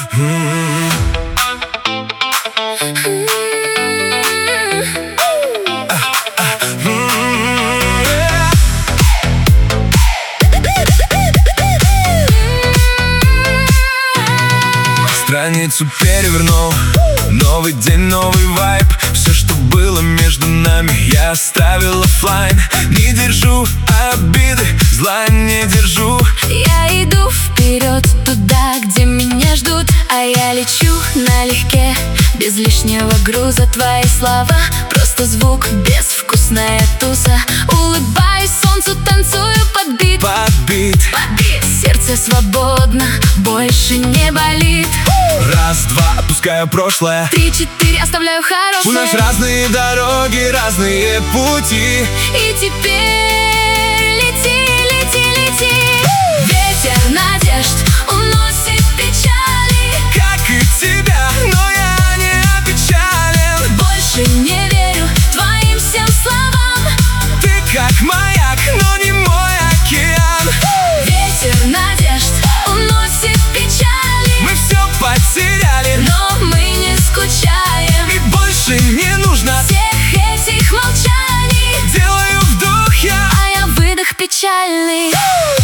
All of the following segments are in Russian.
Страницу перевернул, новый день, новый вайб. Все, что было между нами, я оставил оффлайн. Не держу обиды, зла не держу. Я иду вперед, туда, где меня ждут. А я лечу налегке, без лишнего груза. Твои слова, просто звук, безвкусная туса. Улыбаюсь солнцу, танцую под бит. Сердце свободно, больше не болит. Раз, два, отпускаю прошлое. 3, 4, оставляю хорошее. У нас разные дороги, разные пути. И теперь лети, лети, лети. Ветер надежд уносит печали. Как и тебя, но я не опечален. Больше не верю твоим всем словам. Ты как маяк, но не мой океан. Ветер надежд уносит печали. Мы все потеряли, но мы не скучаем. и больше не нужно всех этих молчаний. Делаю вдох я, а я выдох печальный.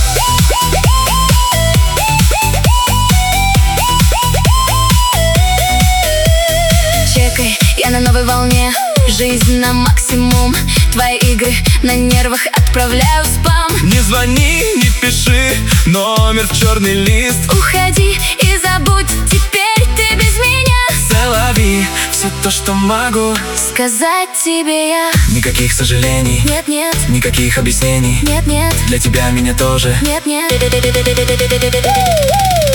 Чекай, я на новой волне. Жизнь на максимум. Твои игры на нервах, отправляю спам. не звони, не пиши номер в черный лист. Уходи и забудь, теперь ты без меня. Солови все то, что могу сказать тебе я. Никаких сожалений, Нет, нет, никаких объяснений. нет, нет, Для тебя меня тоже. нет, нет.